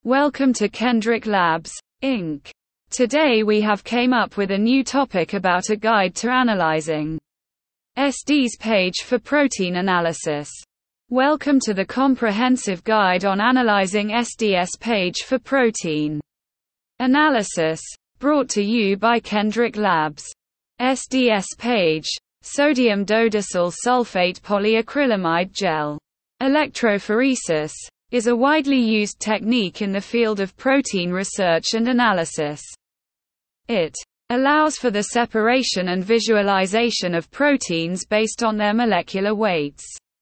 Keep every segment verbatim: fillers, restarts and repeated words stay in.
Welcome to Kendrick Labs, Incorporated. Today we have came up with a new topic about a guide to analyzing S D's page for protein analysis. Welcome to the comprehensive guide on analyzing S D's page for protein analysis, brought to you by Kendrick Labs. S D's page, sodium dodecyl sulfate polyacrylamide gel. Electrophoresis is a widely used technique in the field of protein research and analysis. It allows for the separation and visualization of proteins based on their molecular weights.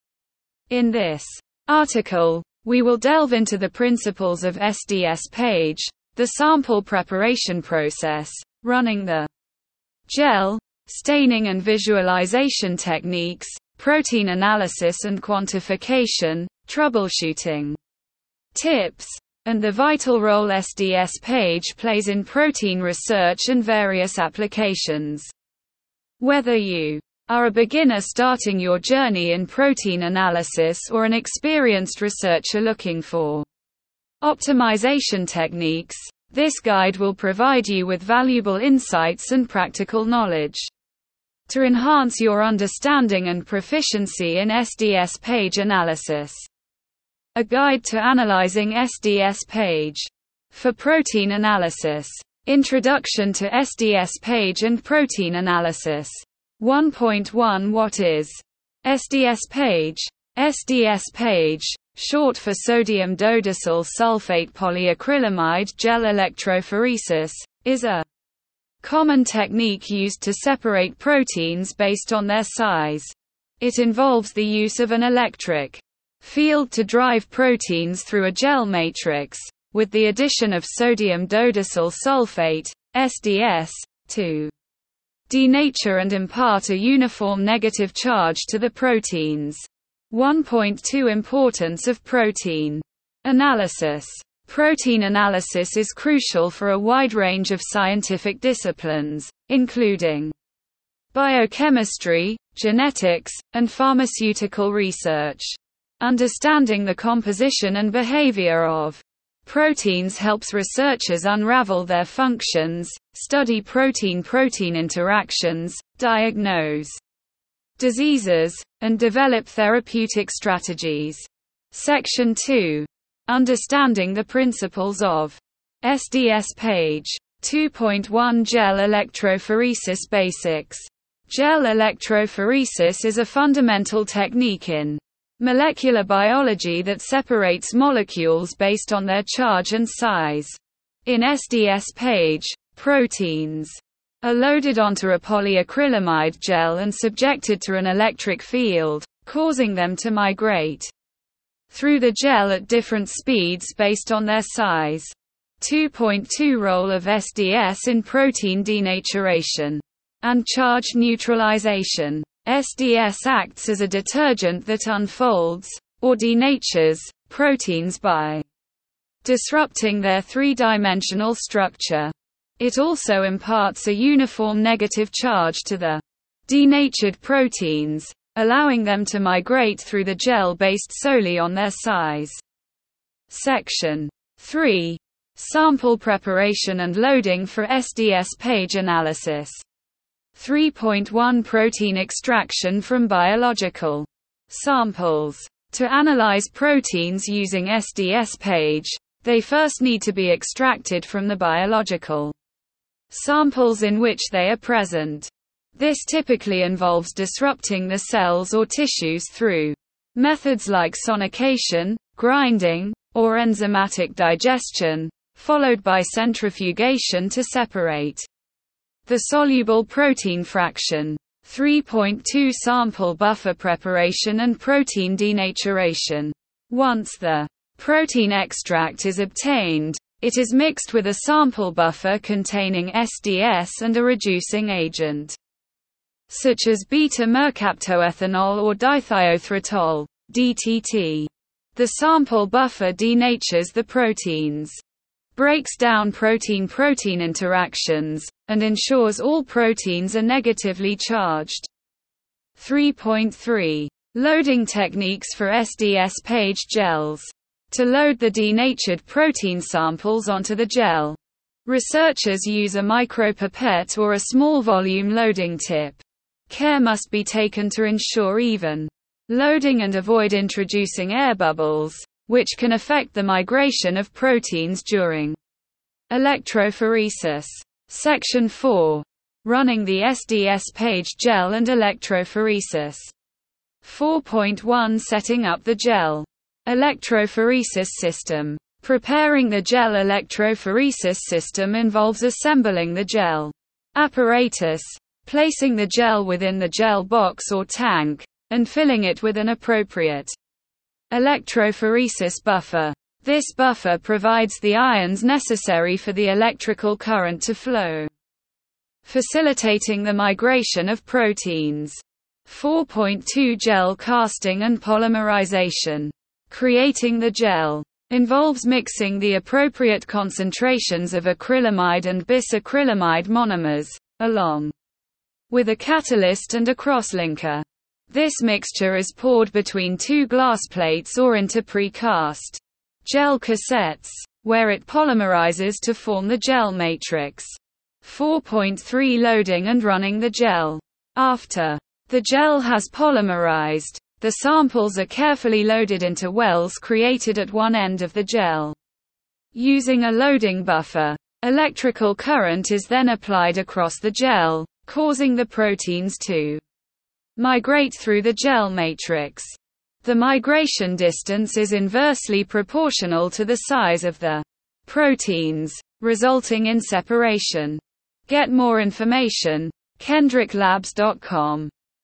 In this article, we will delve into the principles of S D's page, the sample preparation process, running the gel, staining and visualization techniques, protein analysis and quantification, troubleshooting tips, and the vital role S D's page plays in protein research and various applications. Whether you are a beginner starting your journey in protein analysis or an experienced researcher looking for optimization techniques, this guide will provide you with valuable insights and practical knowledge to enhance your understanding and proficiency in S D's page analysis. A guide to analyzing S D's page for protein analysis. Introduction to S D's page and protein analysis. one point one What is S D's page? S D's page, short for sodium dodecyl sulfate polyacrylamide gel electrophoresis, is a common technique used to separate proteins based on their size. It involves the use of an electric field to drive proteins through a gel matrix, with the addition of sodium dodecyl sulfate, S D S, to denature and impart a uniform negative charge to the proteins. one point two Importance of protein analysis. Protein analysis is crucial for a wide range of scientific disciplines, including biochemistry, genetics, and pharmaceutical research. Understanding the composition and behavior of proteins helps researchers unravel their functions, study protein-protein interactions, diagnose diseases, and develop therapeutic strategies. Section two. Understanding the principles of S D's page. two point one Gel electrophoresis basics. Gel electrophoresis is a fundamental technique in molecular biology that separates molecules based on their charge and size. In S D's page, proteins are loaded onto a polyacrylamide gel and subjected to an electric field, causing them to migrate through the gel at different speeds based on their size. two point two Role of S D's in protein denaturation and charge neutralization. S D's acts as a detergent that unfolds, or denatures, proteins by disrupting their three-dimensional structure. It also imparts a uniform negative charge to the denatured proteins, allowing them to migrate through the gel based solely on their size. Section three. Sample preparation and loading for S D's page analysis. three point one Protein extraction from biological samples. To analyze proteins using S D's page, they first need to be extracted from the biological samples in which they are present. This typically involves disrupting the cells or tissues through methods like sonication, grinding, or enzymatic digestion, followed by centrifugation to separate the soluble protein fraction. three point two Sample buffer preparation and protein denaturation. Once the protein extract is obtained, it is mixed with a sample buffer containing S D's and a reducing agent, such as beta-mercaptoethanol or dithiothiotol, D T T. The sample buffer denatures the proteins, breaks down protein-protein interactions, and ensures all proteins are negatively charged. three point three Loading techniques for S D's page gels. to load the denatured protein samples onto the gel. Researchers use a micropipette or a small volume loading tip. Care must be taken to ensure even loading and avoid introducing air bubbles, which can affect the migration of proteins during electrophoresis. Section four. Running the S D S page gel and electrophoresis. four point one Setting up the gel electrophoresis system. Preparing the gel electrophoresis system involves assembling the gel apparatus, placing the gel within the gel box or tank, and filling it with an appropriate electrophoresis buffer. This buffer provides the ions necessary for the electrical current to flow, facilitating the migration of proteins. four point two Gel casting and polymerization. Creating the gel involves mixing the appropriate concentrations of acrylamide and bis-acrylamide monomers, along with a catalyst and a crosslinker. This mixture is poured between two glass plates or into precast gel cassettes, where it polymerizes to form the gel matrix. four point three Loading and running the gel. After the gel has polymerized, the samples are carefully loaded into wells created at one end of the gel. Using a loading buffer, electrical current is then applied across the gel, causing the proteins to migrate through the gel matrix. The migration distance is inversely proportional to the size of the proteins, resulting in separation. Get more information, kendrick labs dot com.